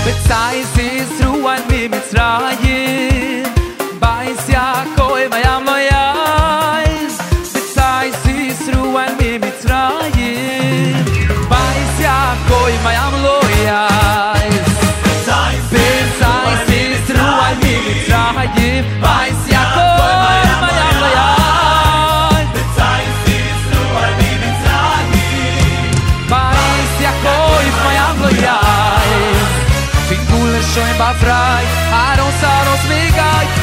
בצייס ישראל ממצרים בייס יעקב מים לא יעז בצייס ישראל ממצרים בייס יעקב מים לא יעז בצייס ישראל ממצרים בייס יעקב מים לא יעז בצייס ישראל ממצרים בייס יעקב מים לא יעז Schoen ba frei, aros aros migay